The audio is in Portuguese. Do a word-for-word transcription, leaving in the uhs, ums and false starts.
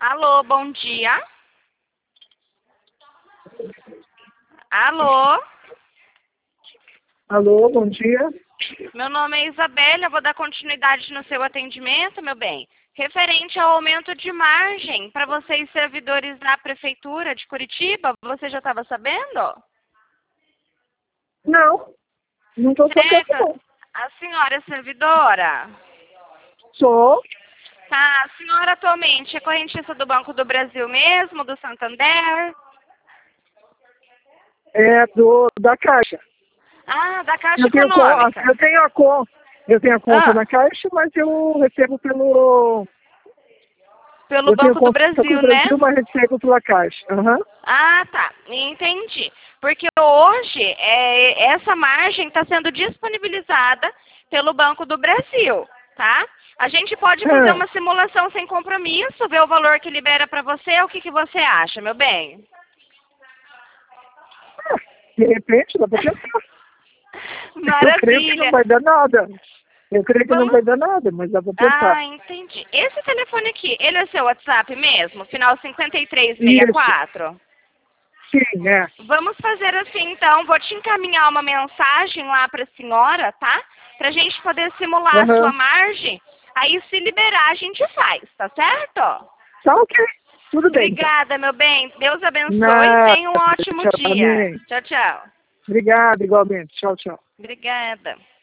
Alô, bom dia. Alô, Alô, bom dia. meu nome é Isabela, eu vou dar continuidade no seu atendimento, meu bem. Referente ao aumento de margem para vocês servidores da Prefeitura de Curitiba, você já estava sabendo? Não, não estou sabendo Certo, não. a senhora é servidora? Sou Tá, a senhora atualmente é correntista do Banco do Brasil mesmo, do Santander? é, do, da Caixa. Ah, da Caixa Eu tenho, con- a- Econômica. eu tenho a conta, eu tenho a conta Ah, na Caixa, mas eu recebo pelo. pelo Eu tenho Banco do conta com o Brasil, né? Brasil, mas recebo pela Caixa. Aham. Ah, tá. Entendi. Porque hoje é, essa margem está sendo disponibilizada pelo Banco do Brasil, tá? A gente pode fazer Ah, uma simulação sem compromisso, ver o valor que libera para você. O que, que você acha, meu bem? de repente, dá para tentar. Eu creio que não Maravilha. vai dar nada. Eu creio que não Vamos. vai dar nada, mas dá para tentar. Ah, entendi. Esse telefone aqui, ele é seu WhatsApp mesmo? Final cinquenta e três sessenta e Isso, quatro? sim, é. Vamos fazer assim, então. Vou te encaminhar uma mensagem lá para a senhora, tá? Para a gente poder simular a sua Aham. margem. Aí, se liberar, a gente faz, tá certo? Tá ok. Tudo bem, então. Obrigada, meu bem. Deus abençoe e Nada. tenha um ótimo Tchau, dia. amém. Tchau, tchau. Obrigado, igualmente. Tchau, tchau. Obrigada.